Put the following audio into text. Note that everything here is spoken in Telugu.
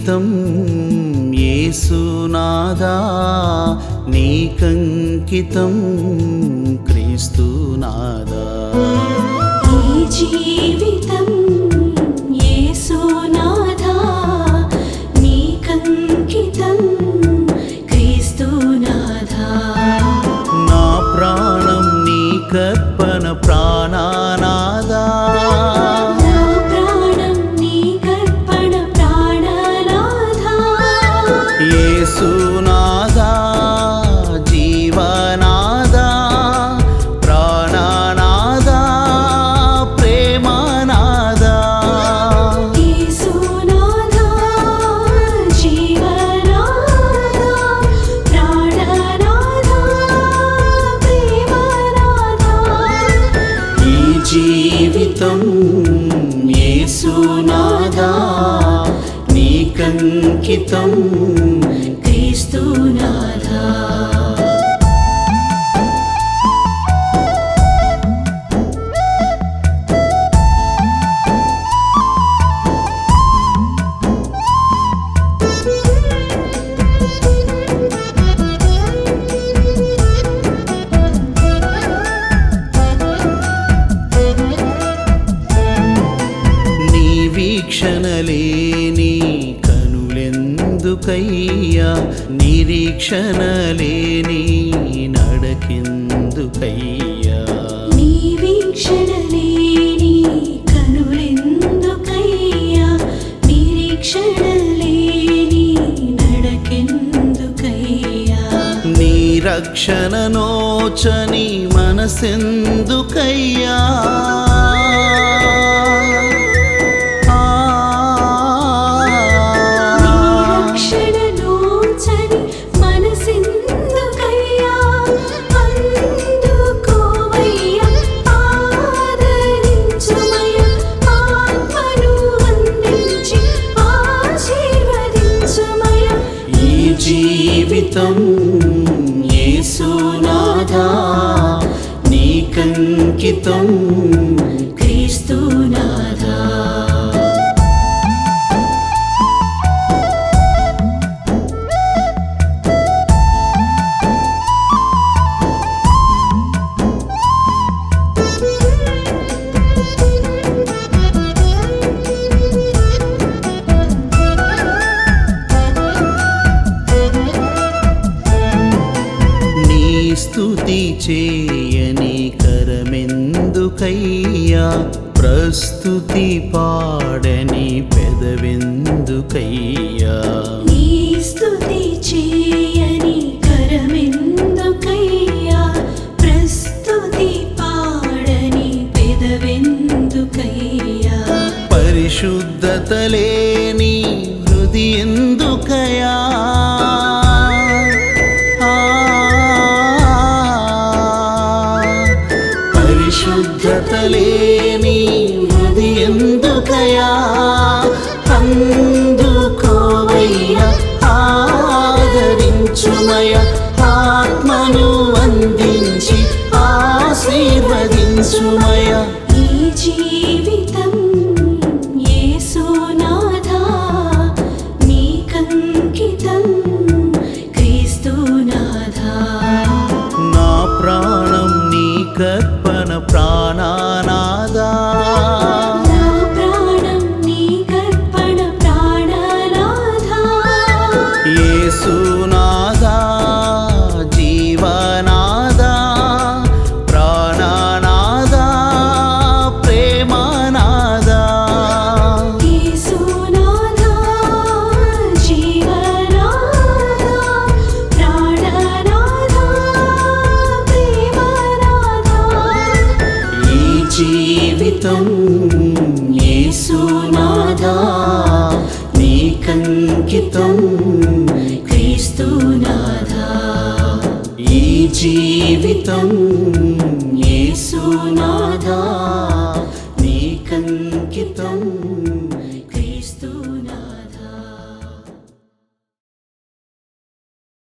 జీవితం యేసునాథా నీకంకితం క్రీస్తునాథా ఈ జీవితం యేసునాథా నీకంకితం క్రీస్తునాథా నా ప్రాణం నీకర్పణ ప్రాణనాథా యేసునాథా జీవనాథా ప్రాణనాథా ప్రేమనాథా యేసునాథా జీవనాథా ప్రాణనాథా ప్రేమనాథా ఈ జీవితం యేసునాథా నీకంకితం క్రీస్తునాథా నీ వీక్షణ లేని కనులెందుకయ్యా నిరీక్షణ లేని నడకెందుకయ్యా నీ వీక్షణ లేని కనులెందుకయ్యా నిరీక్షణ లేని నడకెందుకయ్యా నీ రక్షణ నోచని మనసెందుకయ్యా జీవితం యేసునాథా నీకంకితం క్రీస్తునాథా స్తుతి చేయని కరమెందుకయ్యా ప్రస్తుతి పాడని పెదవెందుకయ్యా నీ స్తుతి చేయని కరమెందుకయ్యా ప్రస్తుతి పాడని పెదవెందుకయ్యా పరిశుద్ధత లేని హృది ఎందుకయ్యా పరిశుద్ధత లేని హృది ఎందుకయ్యా అందుకోవయ్యా ఆదరించుమయ్యా ఆత్మను అందించి ఆశీర్వదించుమయ్యా ఈ జీవితం యేసునాథా నీకంకితం క్రీస్తునాథా నా ప్రాణం నీకర్పణ ప్రాణనాథా నా ప్రాణం నీకర్పణ ప్రాణనాథా యేసునాథా జీవనాథా ప్రాణనాథా ప్రేమనాథా యేసునాథా జీవనాథా ప్రాణనాథా ప్రేమనాథా ఈ జీవితం యేసునాథా నీకంకితం క్రీస్తునాథా ఈ జీవితం యేసునాథా నీకంకితం